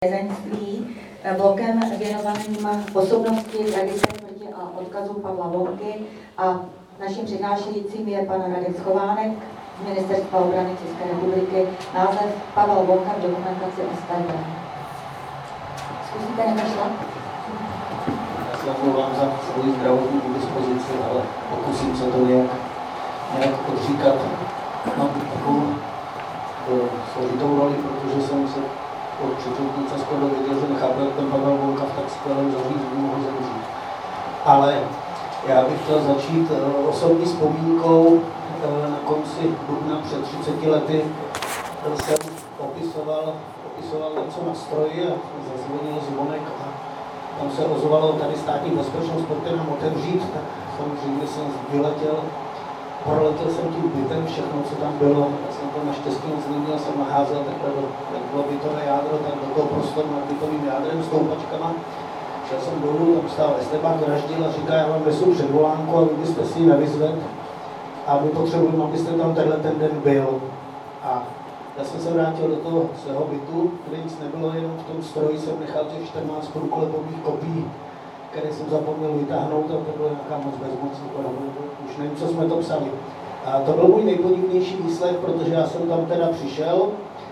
vězeňství blokem věnovaným osobnosti, tradice, smrti a odkazu Pavla Vonky a naším přednášejícím je pan Radek Schovánek z Ministerstva obrany České republiky. Název Pavel Vonka v dokumentaci StB. Zkusíte nekašlat? Já se omlouvám za svoji zdravotní dispozici, ale pokusím se to nějak odříkat. Mám takovou složitou roli, protože jsem se od předřečnice skoro věděl, že nechápu, jak ten Pavel Vonka v tak skvělém zařízení mohl zemřít. Ale já bych chtěl začít osobní vzpomínkou. Na konci dubna před 30 lety jsem opisoval něco na stroji a zazvonil zvonek a tam se ozvalo tady státní bezpečnost, pojďte nám otevřít, tak samozřejmě jsem vyletěl, proletěl jsem tím bytem, všechno, co tam bylo, já jsem to naštěstí moc neměl, jsem naházel takhle, jak bylo bytové jádro, tak do toho prostoru nad bytovým jádrem s toupačkama. Šel jsem dolů, tam stál estébák, vraždil a říká, já vám vesu předvolánku a vy byste si ji nevyzvedl a my potřebujeme, abyste tam tenhle ten den byl. A já jsem se vrátil do toho svého bytu, kde nic nebylo, jenom v tom stroji jsem nechal těch 14 průklepových kopií, které jsem zapomněl vytáhnout a to bylo nějaká moc bezmocná, už nevím, co jsme to psali. A to byl můj nejpodivnější výslech, protože já jsem tam teda přišel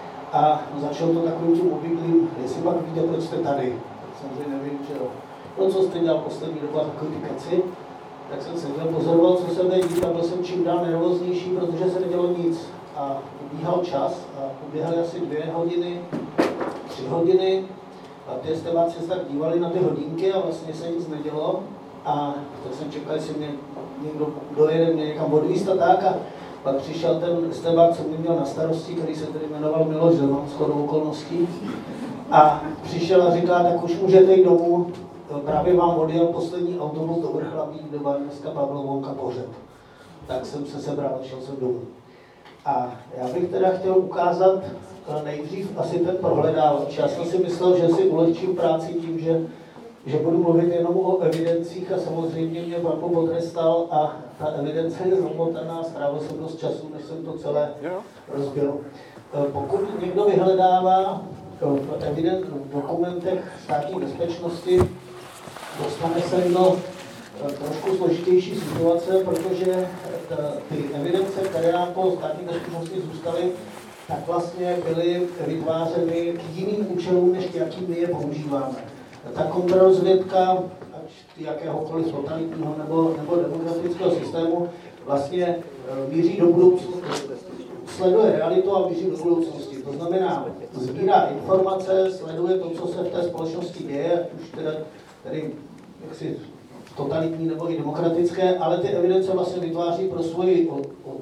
a začal to takovým tím obvyklým, jestli pak víte, proč jste tady. Tak samozřejmě nevím, že jo. No, co jste dělal poslední dobu, takový ty keci. Tak jsem seděl, pozoroval, co se bude dít a byl jsem čím dál nervóznější, protože se nedělo nic. A ubíhal čas a uběhaly asi 2 hodiny, 3 hodiny a ty estébáci se tak dívali na ty hodinky a vlastně se nic nedělo. A tak jsem čekal, jestli mě někdo dojede mě někam odvízt a tak. A pak přišel ten estébák, co mě měl na starosti, který se tedy jmenoval Miloš Zeman, shodou okolností. A přišel a říká, tak už můžete jít domů, právě vám odjel poslední autobus do Vrchlabí, kde byl dneska Pavel Vonka pohřeb. Tak jsem se sebral a šel jsem domů. A já bych teda chtěl ukázat nejdřív asi ten prohledávač. Já jsem si myslel, že si ulehčím práci tím, že budu mluvit jenom o evidencích a samozřejmě mě pan potrestal a ta evidence je zamotaná, strávil jsem dost času, než jsem to celé rozbil. Pokud někdo vyhledává v dokumentech státní bezpečnosti, dostane se do trošku složitější situace, protože ty evidence, které nám po státní bezpečnosti zůstaly, tak vlastně byly vytvářeny k jiným účelům, než jakým my je používáme. Ta kontrarozvědka, ať jakéhokoliv totalitního nebo demokratického systému, vlastně míří do budoucnosti, sleduje realitu a míří do budoucnosti. To znamená, sbírá informace, sleduje to, co se v té společnosti děje, už teda tady jaksi totalitní nebo i demokratické, ale ty evidence vlastně vytváří pro svoji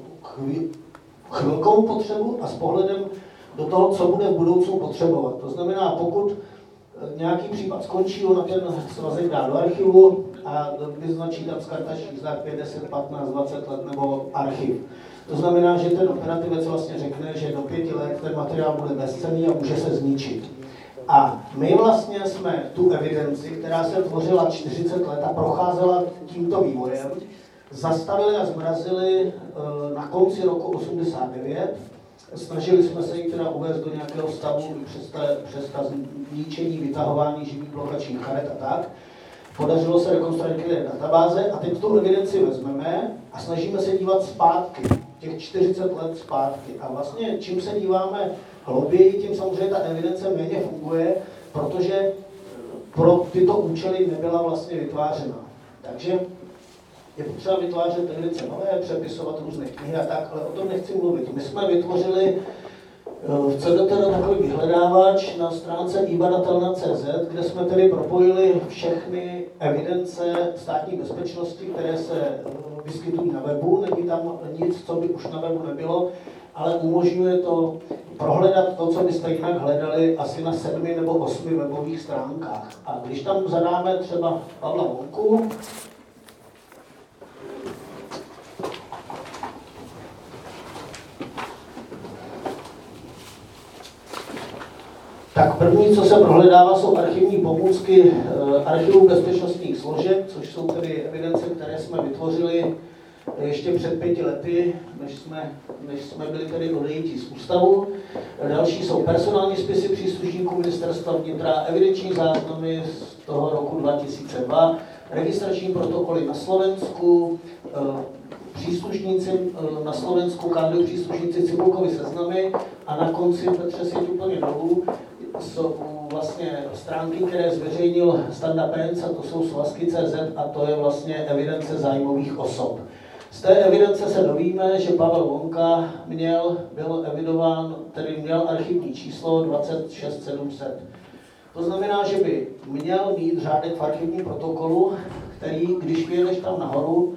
chvilkovou potřebu a s pohledem do toho, co bude v budoucnu potřebovat. To znamená, pokud nějaký případ skončí, na ten svazek dá do archivu a vyznačí tam skartační znak 5, 10, 15, 20 let nebo archiv. To znamená, že ten operativec vlastně řekne, že do 5 let ten materiál bude bezcenný a může se zničit. A my vlastně jsme tu evidenci, která se tvořila 40 let a procházela tímto vývojem, zastavili a zmrazili na konci roku 89. Snažili jsme se ji teda uvést do nějakého stavu přes ta zničení, vytahování živých blokačních karet a tak. Podařilo se rekonstruovat databáze a teď tu evidenci vezmeme a snažíme se dívat zpátky, těch 40 let zpátky. A vlastně čím se díváme hlouběji, tím samozřejmě ta evidence méně funguje, protože pro tyto účely nebyla vlastně vytvářena. Takže je potřeba vytvářet evidence nové, přepisovat různé knihy a tak, ale o tom nechci mluvit. My jsme vytvořili v CDTR takový vyhledávač na stránce ibadatelna.cz, kde jsme tedy propojili všechny evidence státní bezpečnosti, které se vyskytují na webu. Není tam nic, co by už na webu nebylo, ale umožňuje to prohledat to, co byste jinak hledali asi na 7 nebo 8 webových stránkách. A když tam zadáme třeba Pavla Vonku, tak první, co se prohledává, jsou archivní pomůcky archivů bezpečnostních složek, což jsou tedy evidence, které jsme vytvořili ještě před 5 lety, než jsme byli tedy odejítí z ústavu. Další jsou personální spisy příslušníků ministerstva vnitra, evidenční záznamy z toho roku 2002, registrační protokoly na Slovensku, příslušníci na Slovensku, kandidují příslušníci Cibulkovy seznamy a na konci, Petře, si úplně dolů, jsou vlastně stránky, které zveřejnil Standa Pence, a to jsou svazky.cz a to je vlastně evidence zájmových osob. Z té evidence se dovíme, že Pavel Vonka byl evidován, tedy měl archivní číslo 26700. To znamená, že by měl mít řádek v archivním protokolu, který, když vyjedeš tam nahoru,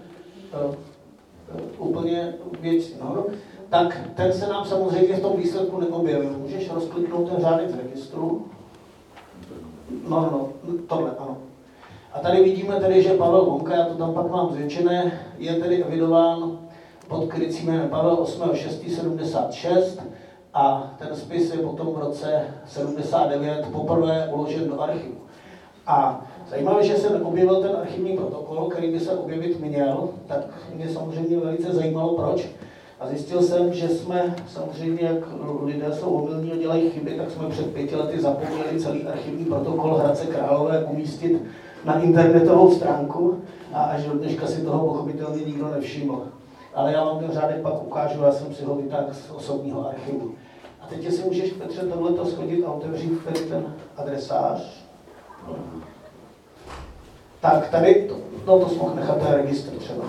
úplně věc nahoru, tak ten se nám samozřejmě v tom výsledku neobjevil. Můžeš rozkliknout ten řádek z registru? No, tohle, ano. A tady vidíme tedy, že Pavel Vonka, já to tam pak mám zvětšené, je tedy evidován pod krycím jménem Pavel 8.6.76 a ten spis je potom v roce 79 poprvé uložen do archivu. A zajímavé, že se neobjevil ten archivní protokol, který by se objevit měl, tak mě samozřejmě velice zajímalo, proč. A zjistil jsem, že jsme samozřejmě, jak lidé jsou omylní a dělají chyby, tak jsme před 5 lety zapomněli celý archivní protokol Hradce Králové umístit na internetovou stránku a až do dneška si toho pochopitelně nikdo nevšiml. Ale já vám ten řádek pak ukážu, já jsem si ho vytáhl z osobního archivu. A teď si můžeš, Petře, tohleto schodit a otevřít tady ten adresář. Tak tady, to jsme mohl nechat ten registr třeba.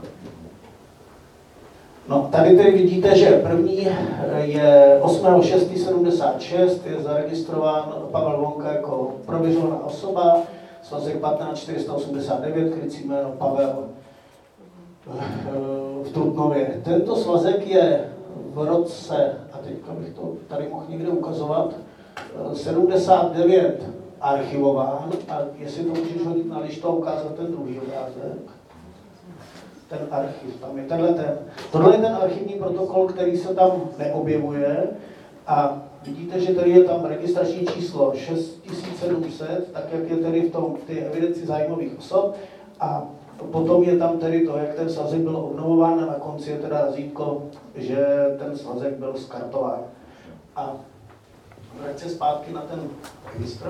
No, tady tedy vidíte, že první je 8.6.76, je zaregistrován Pavel Vonka jako prověřovaná osoba, svazek 15489, krycí jméno Pavel v Trutnově. Tento svazek je v roce, a teďka bych to tady mohl někde ukazovat, 79 archivován, a jestli to můžeš hodit na lištu a ukázat ten druhý obrázek. Ten archiv, tam je tohle je ten archivní protokol, který se tam neobjevuje a vidíte, že tady je tam registrační číslo 6700, tak jak je tedy v té evidenci zájmových osob a potom je tam tedy to, jak ten svazek byl obnovován a na konci je teda razítko, že ten svazek byl skartován. A vrať se zpátky na ten registr.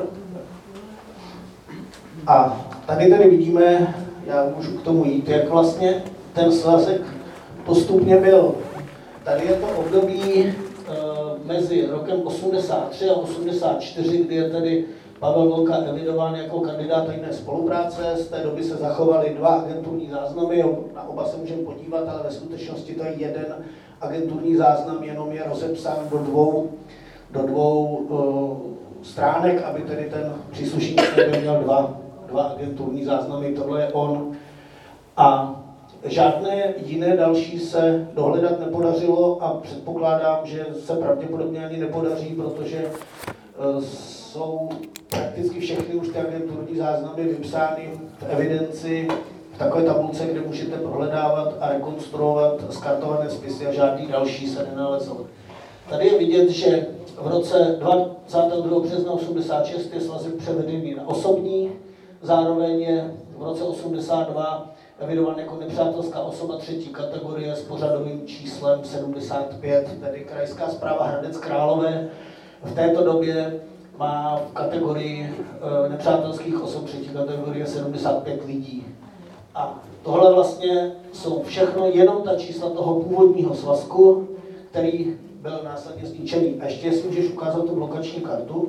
A tady tedy vidíme, já můžu k tomu jít, jak vlastně ten svazek postupně byl. Tady je to období mezi rokem 83 a 84, kdy je tedy Pavel Vonka evidován jako kandidát tajné spolupráce. Z té doby se zachovaly 2 agenturní záznamy, na oba se můžeme podívat, ale ve skutečnosti to je jeden agenturní záznam, jenom je rozepsán do dvou stránek, aby tedy ten příslušník měl dva agenturní záznamy, tohle je on. A žádné jiné další se dohledat nepodařilo a předpokládám, že se pravděpodobně ani nepodaří, protože jsou prakticky všechny už ty agenturní záznamy vypsány v evidenci, v takové tabulce, kde můžete prohledávat a rekonstruovat skartované spisy a žádný další se nenalezl. Tady je vidět, že v roce 22. března 86 je svazek převedený na osobní, zároveň je v roce 82 evidován jako nepřátelská osoba 3. kategorie s pořadovým číslem 75, tedy Krajská správa Hradec Králové. V této době má v kategorii nepřátelských osob 3. kategorie 75 lidí. A tohle vlastně jsou všechno jenom ta čísla toho původního svazku, který byl následně zničený. A ještě jestli můžeš ukázat tu blokační kartu.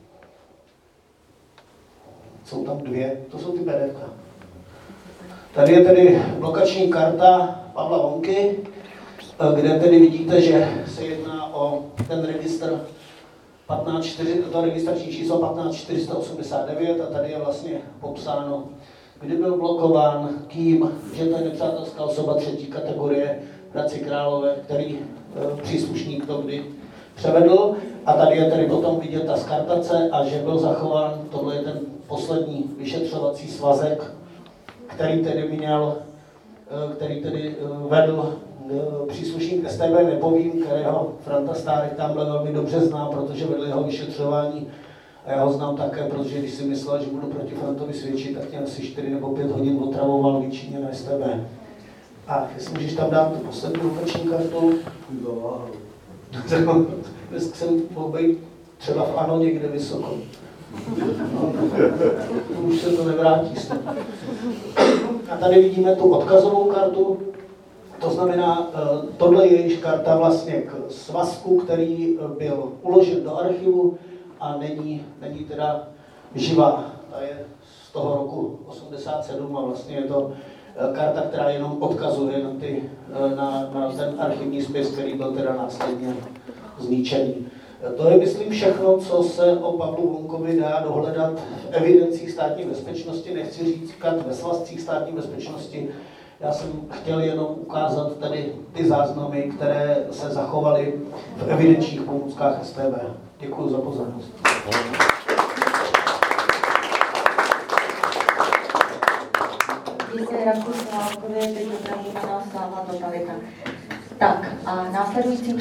Jsou tam 2, to jsou ty PDF. Tady je tedy blokační karta Pavla Vonky, kde tedy vidíte, že se jedná o ten registr 154, to registrační číslo 15489 a tady je vlastně popsáno, kdy byl blokován, kým, že to je nepřátelská osoba 3. kategorie v Hradci Králové, který příslušník to kdy převedl. A tady je tedy potom vidět ta skartace a že byl zachován, tohle je ten poslední vyšetřovací svazek, který tedy vedl příslušník STB, nepovím, kterého Franta Stárek tamhle velmi dobře zná, protože vedl jeho vyšetřování a já ho znám také, protože když si myslel, že budu proti Frantovi svědčit, tak mě asi 4 nebo 5 hodin otravoval Vyčíně na STB. A jestli můžeš tam dát tu poslední lokační kartu. Jsem mohl být třeba v ANO někde vysoko. No, už se to nevrátí. A tady vidíme tu odkazovou kartu. To znamená, tohle je již karta vlastně k svazku, který byl uložen do archivu a není teda živá. Ta je z toho roku 87 a vlastně je to karta, která jenom odkazuje na ten archivní spis, který byl teda následně zničený. To je, myslím, všechno, co se o Pavlu Vounkovi dá dohledat v evidencích státní bezpečnosti, nechci říkat ve svazcích státní bezpečnosti. Já jsem chtěl jenom ukázat tady ty záznamy, které se zachovaly v evidenčních pomůckách StB. Děkuji za pozornost. Děkuji Radku Slávkovi, teď opravdu pana Sláva Totalika. Tak a následujícím